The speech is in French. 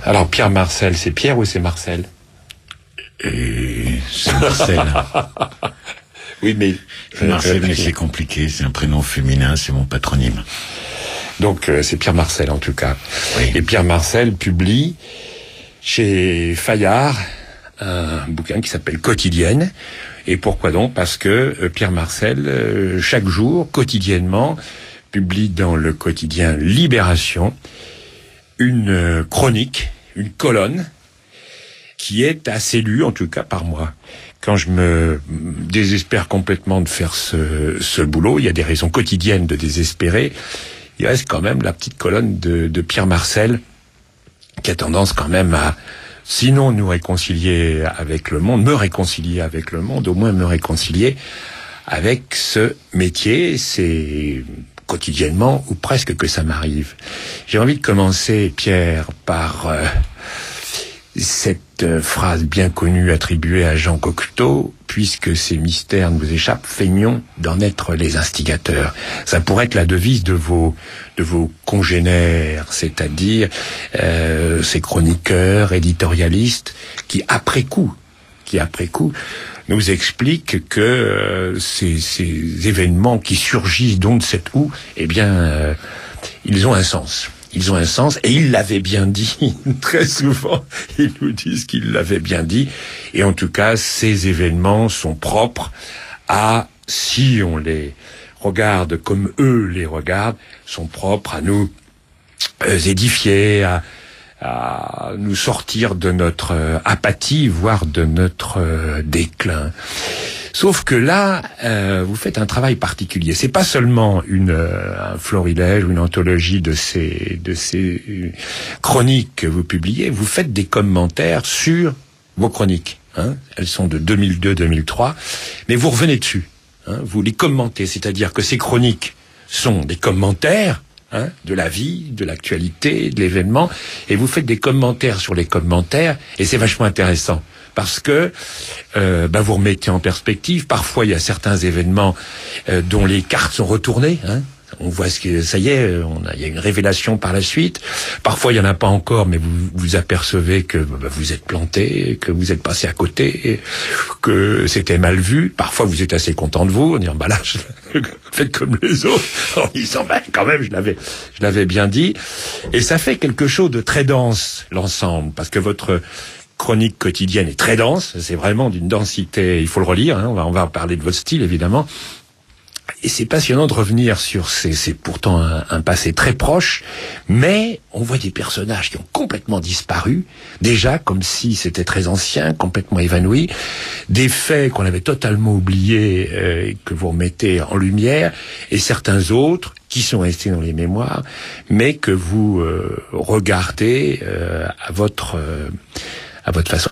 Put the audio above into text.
Alors Pierre Marcel, c'est Pierre ou c'est Marcel? C'est Marcel. Oui, mais Marcel, mais c'est compliqué, c'est un prénom féminin, c'est mon patronyme. Donc c'est Pierre Marcel en tout cas. Oui. Et Pierre Marcel publie chez Fayard un bouquin qui s'appelle Quotidienne. Et pourquoi donc? Parce que Pierre Marcel, chaque jour, quotidiennement, publie dans le quotidien Libération une chronique, une colonne, qui est assez lue, en tout cas par moi. Quand je me désespère complètement de faire ce boulot, il y a des raisons quotidiennes de désespérer, il reste quand même la petite colonne de Pierre Marcel, qui a tendance quand même à, sinon nous réconcilier avec le monde, me réconcilier avec le monde, au moins me réconcilier avec ce métier. C'est quotidiennement, ou presque, que ça m'arrive. J'ai envie de commencer, Pierre, par cette phrase bien connue attribuée à Jean Cocteau: puisque ces mystères nous échappent, feignons d'en être les instigateurs. Ça pourrait être la devise de vos congénères, c'est-à-dire ces chroniqueurs, éditorialistes, qui après coup, nous expliquent que ces événements qui surgissent d'on ne sait où, eh bien, ils ont un sens. Ils ont un sens, et ils l'avaient bien dit. Très souvent, ils nous disent qu'ils l'avaient bien dit. Et en tout cas, ces événements sont propres à, si on les regarde comme eux les regardent, sont propres à nous édifier, à nous sortir de notre apathie, voire de notre déclin. Sauf que là, vous faites un travail particulier. C'est pas seulement un florilège ou une anthologie de ces chroniques que vous publiez. Vous faites des commentaires sur vos chroniques. Elles sont de 2002-2003, mais vous revenez dessus. Vous les commentez, c'est-à-dire que ces chroniques sont des commentaires de la vie, de l'actualité, de l'événement, et vous faites des commentaires sur les commentaires, et c'est vachement intéressant. Parce que vous remettez en perspective. Parfois, il y a certains événements dont les cartes sont retournées. On voit ça y est, il y a une révélation par la suite. Parfois, il y en a pas encore, mais vous apercevez que vous êtes planté, que vous êtes passé à côté, que c'était mal vu. Parfois, vous êtes assez content de vous, en disant là, faites comme les autres, en disant quand même, je l'avais bien dit. Et ça fait quelque chose de très dense, l'ensemble, parce que votre chronique quotidienne est très dense, c'est vraiment d'une densité, il faut le relire, on va parler de votre style évidemment, et c'est passionnant de revenir sur c'est pourtant un passé très proche, mais on voit des personnages qui ont complètement disparu, déjà comme si c'était très ancien, complètement évanoui, des faits qu'on avait totalement oubliés, que vous remettez en lumière, et certains autres qui sont restés dans les mémoires, mais que vous regardez à votre façon.